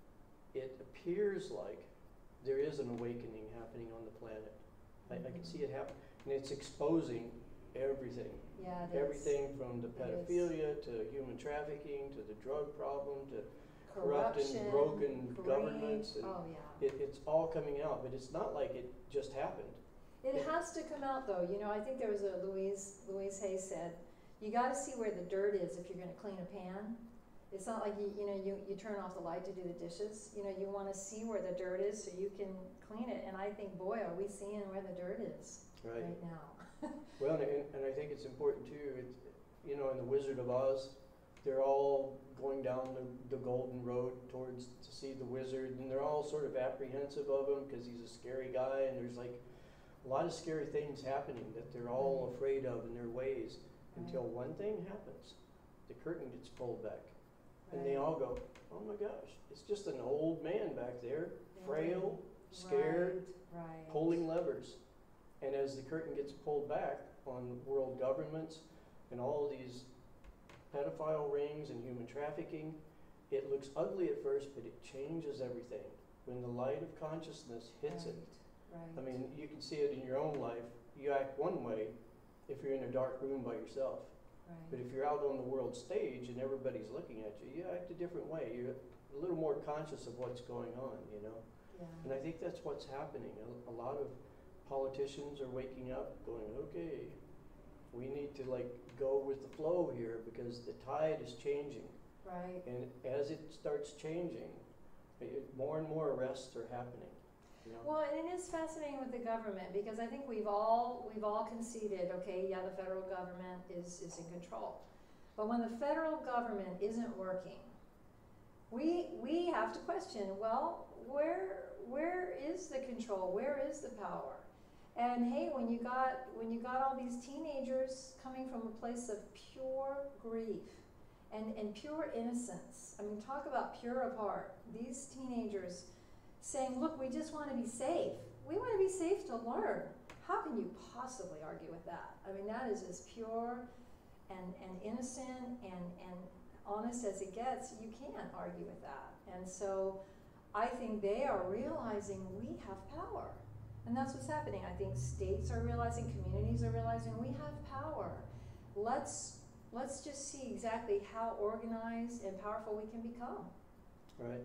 it appears like there is an awakening happening on the planet. I, I can see it happen, and it's exposing everything. Yeah, it is. Everything from the It is. pedophilia to human trafficking to the drug problem to corrupt and Corruption, broken greed. governments, and Oh, yeah. it, it's all coming out. But it's not like it just happened. It has to come out, though. You know, I think there was a Louise Louise Hay said, you got to see where the dirt is if you're going to clean a pan. It's not like you you know you, you turn off the light to do the dishes. You know, you want to see where the dirt is so you can clean it. And I think, boy, are we seeing where the dirt is Right. right now. Well, and, and I think it's important too. It's, you know, in the Wizard of Oz, they're all going down the, the golden road towards to see the wizard, and they're all sort of apprehensive of him because he's a scary guy, and there's like a lot of scary things happening that they're all afraid of in their ways until one thing happens. The curtain gets pulled back, and they Right. all go, "Oh my gosh, it's just an old man back there, Yeah. frail, scared, Right. Right. pulling levers." And as the curtain gets pulled back on world governments and all these pedophile rings and human trafficking, it looks ugly at first, but it changes everything. When the light of consciousness hits it, Right. I mean, you can see it in your own life. You act one way if you're in a dark room by yourself. But Right. if you're out on the world stage and everybody's looking at you, you act a different way. You're a little more conscious of what's going on, you know? And Yeah. I think that's what's happening. A, a lot of politicians are waking up going, okay, we need to like go with the flow here because the tide is changing. Right. And as it starts changing, it, more and more arrests are happening, you know? Well, and it is fascinating with the government because I think we've all we've all conceded, okay, yeah, the federal government is, is in control. But when the federal government isn't working, we we have to question, well, where where is the control? Where is the power? And hey, when you got when you got all these teenagers coming from a place of pure grief and, and pure innocence. I mean, talk about pure of heart. These teenagers saying, look, we just want to be safe. We want to be safe to learn. How can you possibly argue with that? I mean, that is as pure and, and innocent and, and honest as it gets. You can't argue with that. And so I think they are realizing we have power. And that's what's happening. I think states are realizing, communities are realizing we have power. Let's let's just see exactly how organized and powerful we can become. Right?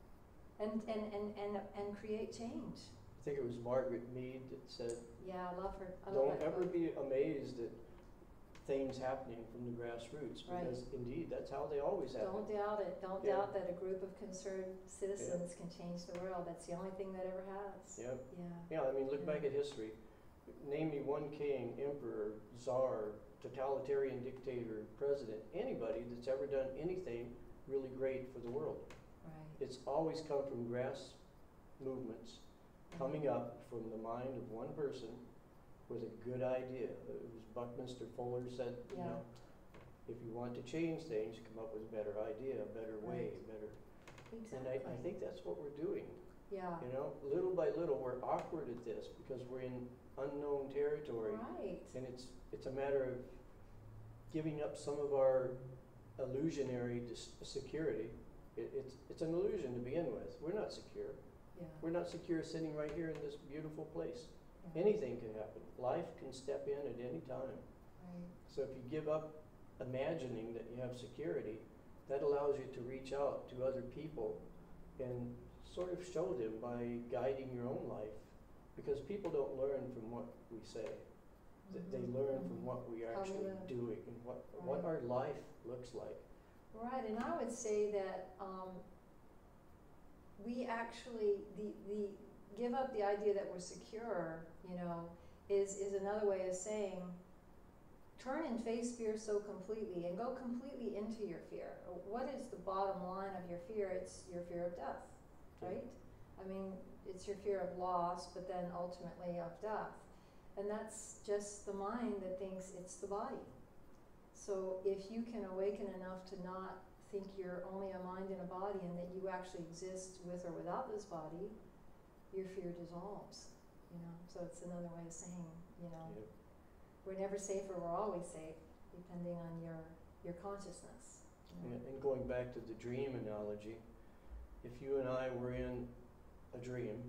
And and, and, and, and create change. I think it was Margaret Mead that said, Yeah, I love her. I love don't that ever quote. be amazed at things happening from the grassroots, Right. because indeed, that's how they always happen. Don't doubt it. Don't Yeah. doubt that a group of concerned citizens can change the world. That's the only thing that ever has. Yep. Yeah. Yeah, I mean, look Yeah. back at history. Name me one king, emperor, czar, totalitarian dictator, president, anybody that's ever done anything really great for the world. Right. It's always come from grass movements, coming up from the mind of one person with a good idea. It was Buckminster Fuller said, you Yeah. know, if you want to change things, come up with a better idea, a better way, Right. better. Exactly. And I, I think that's what we're doing. Yeah. You know, little by little, we're awkward at this because we're in unknown territory. Right. And it's it's a matter of giving up some of our illusionary dis- security. It, it's it's an illusion to begin with. We're not secure. Yeah. We're not secure sitting right here in this beautiful place. Yeah. Anything can happen. Life can step in at any time. Right. So if you give up imagining that you have security, that allows you to reach out to other people and sort of show them by guiding your own life. Because people don't learn from what we say. Th- They Mhm. learn Mhm. from what we are How we actually live. doing and what, what Right. our life looks like. Right, and I would say that um, we actually the the give up the idea that we're secure, you know, is is another way of saying turn and face fear so completely and go completely into your fear. What is the bottom line of your fear? It's your fear of death, right? I mean, it's your fear of loss, but then ultimately of death. And that's just the mind that thinks it's the body. So if you can awaken enough to not think you're only a mind and a body and that you actually exist with or without this body, your fear dissolves, you know. So it's another way of saying, you know, Yeah. we're never safe or we're always safe, depending on your, your consciousness. you know. And, and going back to the dream analogy, if you and I were in a dream,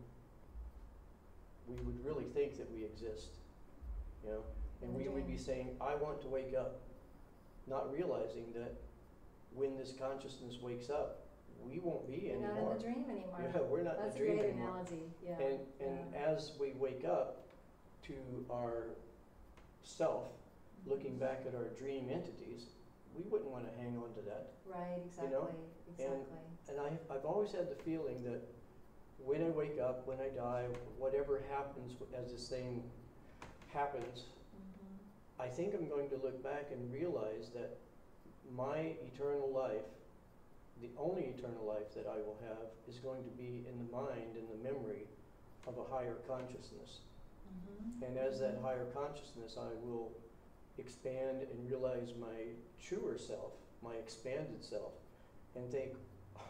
we would really think that we exist, you know, and In the we would be dream. saying, I want to wake up, not realizing that when this consciousness wakes up, we won't be You're not anymore. in the dream anymore. Yeah, we're not That's in a the dream great anymore. analogy, yeah. And, and yeah. as we wake up to our self, looking back at our dream entities, we wouldn't want to hang on to that. Right, exactly, know, exactly. And I, I've always had the feeling that when I wake up, when I die, whatever happens as this thing happens, Mhm. I think I'm going to look back and realize that my eternal life, the only eternal life that I will have, is going to be in the mind and the memory of a higher consciousness. Mhm. And as that Mhm. higher consciousness, I will expand and realize my truer self, my expanded self, and think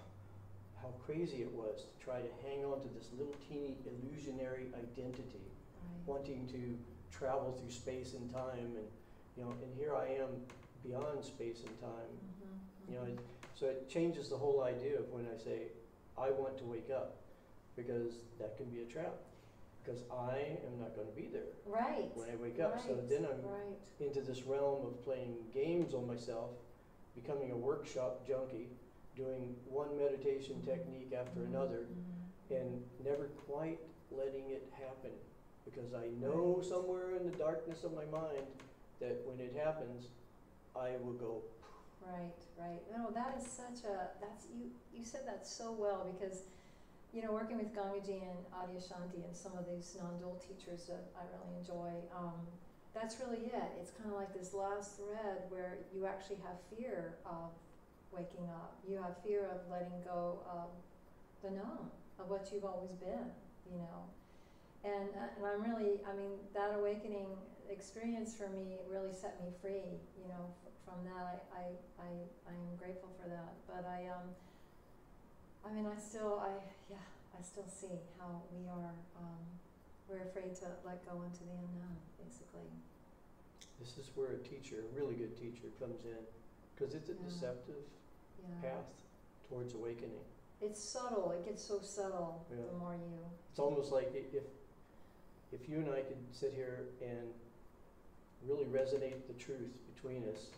how crazy it was to try to hang on to this little teeny illusionary identity Right. wanting to travel through space and time, and you know, and here I am beyond space and time. Mhm, You know, mhm. it, so it changes the whole idea of when I say I want to wake up, because that can be a trap, because I am not going to be there Right. when I wake up. So right, then I'm right. into this realm of playing games on myself, becoming a workshop junkie, doing one meditation Mhm. technique after Mhm, another, mhm, and never quite letting it happen, because I know Right. somewhere in the darkness of my mind that when it happens, I will go. Right, right. No, that is such a, that's, you, you said that so well, because, you know, working with Gangaji and Adyashanti and some of these non-dual teachers that I really enjoy, um, that's really it. It's kind of like this last thread where you actually have fear of waking up. You have fear of letting go of the known, of what you've always been, you know. And, uh, and I'm really, I mean, that awakening experience for me really set me free, you know, f- from that. I, I, I, I'm grateful for that. But I, um, I mean, I still, I, yeah, I still see how we are, um, we're afraid to let go into the unknown, basically. This is where a teacher, a really good teacher, comes in, because it's a Yeah. deceptive Yeah. path towards awakening. It's subtle. It gets so subtle Yeah. the more you. It's almost like i- if if you and I could sit here and really resonate the truth between us,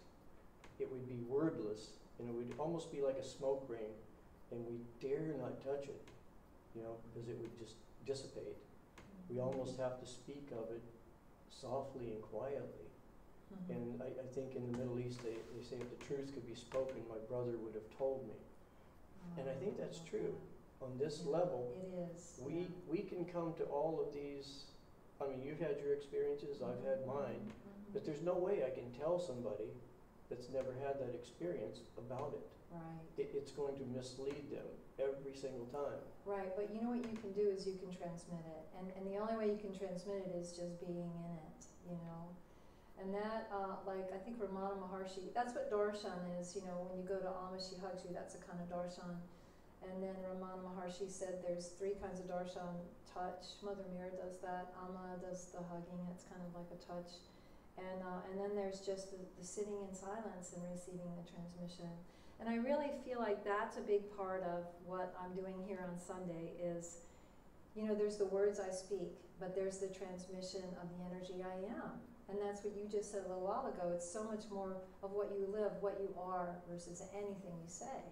it would be wordless, and it would almost be like a smoke ring, and we dare not touch it, you know, because it would just dissipate. We almost have to speak of it softly and quietly. Mhm. And I, I think in the Middle East, they, they say if the truth could be spoken, my brother would have told me. And I think that's love true. that. On this Yeah, level, It is. we, yeah. we can come to all of these, I mean, you've had your experiences, I've had mine, Mhm. but there's no way I can tell somebody that's never had that experience about it. Right. It, it's going to mislead them every single time. Right, but you know what you can do is you can transmit it, and, and the only way you can transmit it is just being in it, you know. And that, uh, like, I think Ramana Maharshi, that's what darshan is, you know, when you go to Amish, he hugs you, that's a kind of darshan. And then Ramana Maharshi said there's three kinds of darshan: touch, Mother Mira does that, Amma does the hugging, it's kind of like a touch. And, uh, and then there's just the, the sitting in silence and receiving the transmission. And I really feel like that's a big part of what I'm doing here on Sunday is, you know, there's the words I speak, but there's the transmission of the energy I am. And that's what you just said a little while ago. It's so much more of what you live, what you are, versus anything you say,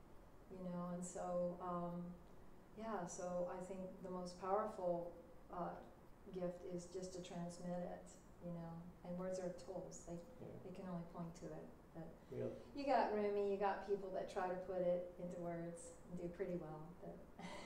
you know. And so, um, yeah, so I think the most powerful uh, gift is just to transmit it, you know. And words are tools. They, Yeah. they can only point to it. But Yeah. you got Rumi, you got people that try to put it into words and do pretty well. But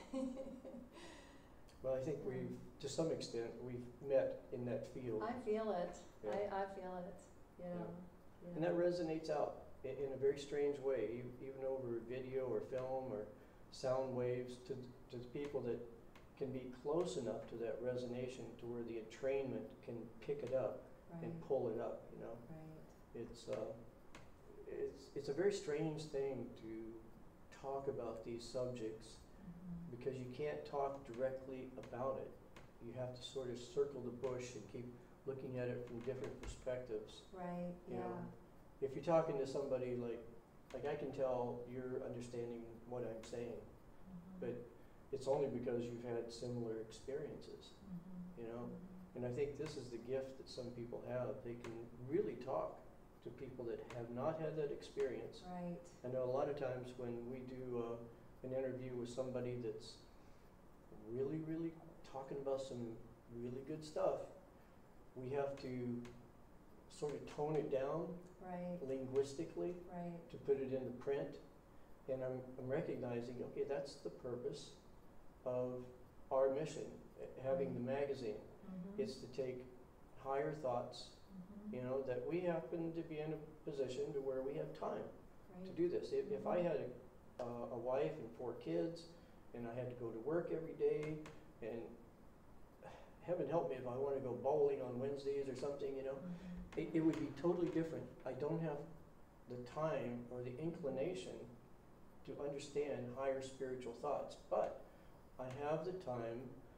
Well, I think we've, to some extent, we've met in that field. I feel it. Yeah. I, I feel it. Yeah. yeah. And that resonates out in, in a very strange way, e- even over video or film or sound waves to, to the people that can be close enough to that resonation to where the entrainment can pick it up right. and pull it up, you know. Right. It's, uh, it's, it's a very strange thing to talk about these subjects Mhm. because you can't talk directly about it. You have to sort of circle the bush and keep looking at it from different perspectives. Right. You Yeah. know, if you're talking to somebody like, like I can tell you're understanding what I'm saying, Mhm. but it's only because you've had similar experiences, Mhm. you know? Mhm. And I think this is the gift that some people have. They can really talk to people that have not had that experience. Right. I know a lot of times when we do uh, an interview with somebody that's really, really talking about some really good stuff, we have to sort of tone it down Right. linguistically Right. to put it into print. And I'm, I'm recognizing, okay, that's the purpose of our mission, eh, having the magazine. Mhm. It's to take higher thoughts, Mhm. you know, that we happen to be in a position to where we have time to Right. do this. If, if I had a, uh, a wife and four kids, and I had to go to work every day, and heaven help me if I want to go bowling on Wednesdays or something, you know, Mhm. it, it would be totally different. I don't have the time or the inclination to understand higher spiritual thoughts, but I have the time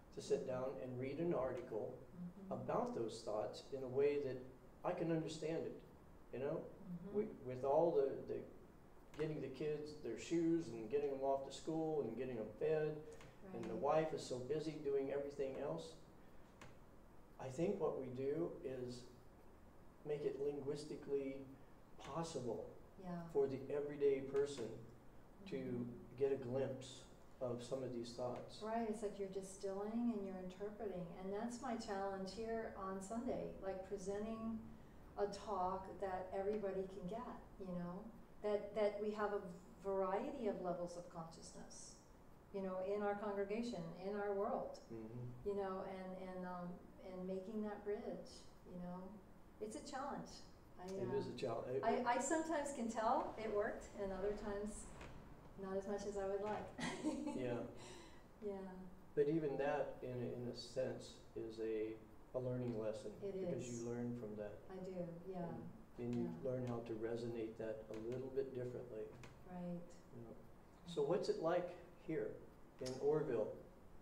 to sit down and read an article Mhm. about those thoughts in a way that I can understand it, you know? Mhm. We, with all the, the getting the kids their shoes and getting them off to school and getting them fed, and the Right. wife is so busy doing everything else, I think what we do is make it linguistically possible Yeah. for the everyday person to Mhm. get a glimpse of some of these thoughts. Right, it's like you're distilling and you're interpreting, and that's my challenge here on Sunday, like presenting a talk that everybody can get, you know, that, that we have a variety of levels of consciousness, you know, in our congregation, in our world, Mhm. you know, and, and, um, and making that bridge, you know, it's a challenge. I, It uh, is a challenge. I, I sometimes can tell it worked, and other times not as much as I would like. Yeah. Yeah. But even that, in a, in a sense, is a, a learning lesson. It because is. you learn from that. I do, yeah, And you Yeah. learn how to resonate that a little bit differently. right. You know. So what's it like here in Orville?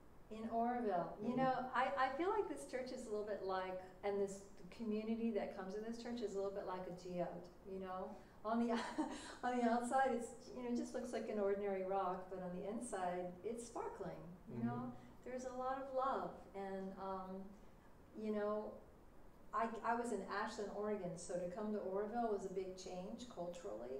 In Oroville, you Mhm. know, I, I feel like this church is a little bit like, and this community that comes to this church is a little bit like a geode, you know? On the, on the outside, it's, you know, it just looks like an ordinary rock, but on the inside, it's sparkling, you know? Mhm. There's a lot of love, and, um, you know, I, I was in Ashland, Oregon, so to come to Oroville was a big change culturally.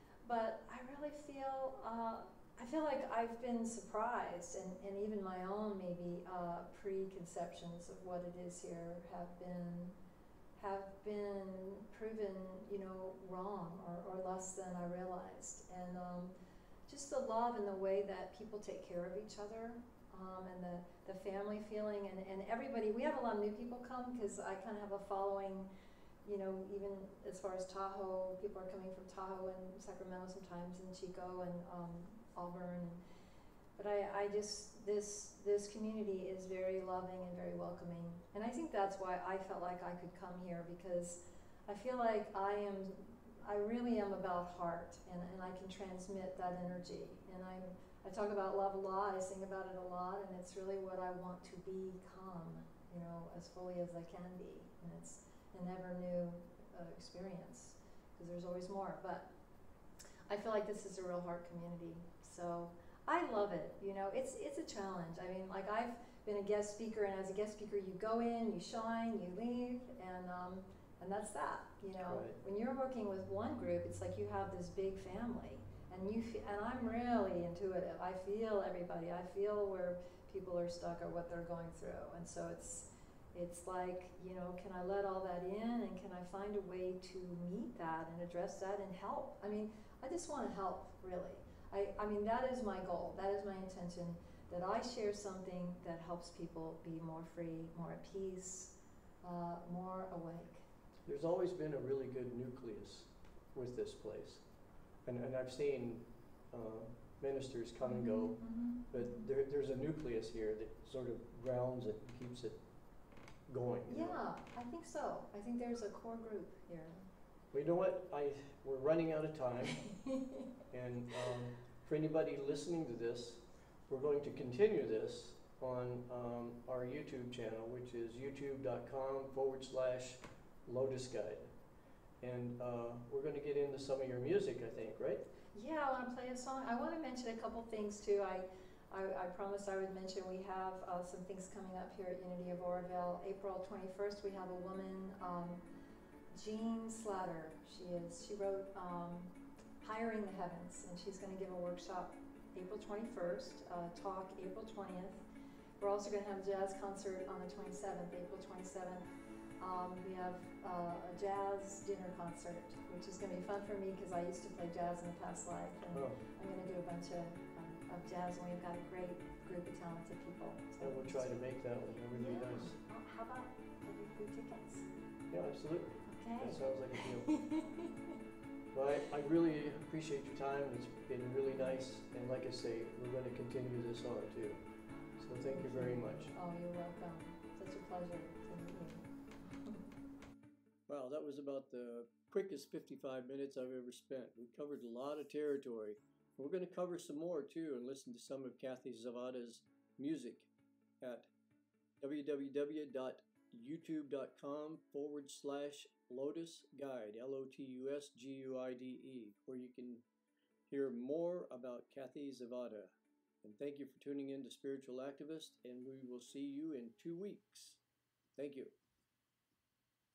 But I really feel, uh, I feel like I've been surprised, and, and even my own maybe uh, preconceptions of what it is here have been have been proven, you know, wrong or, or less than I realized. And um, just the love and the way that people take care of each other, um, and the, the family feeling, and, and everybody, we have a lot of new people come because I kind of have a following, you know, even as far as Tahoe, people are coming from Tahoe and Sacramento sometimes, and Chico and um, Auburn. But I, I just, this, this community is very loving and very welcoming. And I think that's why I felt like I could come here, because I feel like I am, I really am about heart, and, and I can transmit that energy. And I'm, I talk about love a lot, I sing about it a lot, and it's really what I want to become, you know, as fully as I can be. And it's an ever new uh, experience, because there's always more. But I feel like this is a real heart community. So I love it. You know, it's it's a challenge. I mean, like, I've been a guest speaker, and as a guest speaker, you go in, you shine, you leave, and um, and that's that. You know, Right. when you're working with one group, it's like you have this big family, and you fe- and I'm really intuitive. I feel everybody. I feel where people are stuck or what they're going through, and so it's it's like, you know, can I let all that in, and can I find a way to meet that and address that and help? I mean, I just want to help, really. I, I mean, that is my goal, that is my intention, that I share something that helps people be more free, more at peace, uh, more awake. There's always been a really good nucleus with this place. And, and I've seen uh, ministers come and go, Mhm. but there, there's a nucleus here that sort of grounds it, keeps it going. you know? Yeah, I think so. I think there's a core group here. Well, you know what? I, we're running out of time. And um, for anybody listening to this, we're going to continue this on um, our YouTube channel, which is youtube.com forward slash Lotus Guide. And uh, we're going to get into some of your music, I think, right? Yeah, I want to play a song. I want to mention a couple things too. I, I, I promised I would mention we have uh, some things coming up here at Unity of Oroville. April twenty-first, we have a woman, um, Jean Slatter. She is. She wrote um, Hiring the Heavens, and she's going to give a workshop April twenty-first. Uh, talk April twentieth. We're also going to have a jazz concert on the twenty-seventh, April twenty-seventh. Um, we have uh, a jazz dinner concert, which is going to be fun for me because I used to play jazz in a past life, and Oh, I'm going to do a bunch of, um, of jazz, and we've got a great group of talented people. So and we'll try to make that one. That would be yeah. nice. Oh, how about maybe free tickets? Yeah, absolutely. Okay. That sounds like a deal. Well, I, I really appreciate your time. It's been really nice. And like I say, we're going to continue this on too. So thank you very much. Oh, you're welcome. Such a pleasure to meet you. Wow, that was about the quickest fifty-five minutes I've ever spent. We covered a lot of territory. We're going to cover some more too and listen to some of Kathy Zavada's music at www.youtube.com forward slash Lotus Guide, L O T U S G U I D E, where you can hear more about Kathy Zavada. And thank you for tuning in to Spiritual Activist, and we will see you in two weeks. Thank you.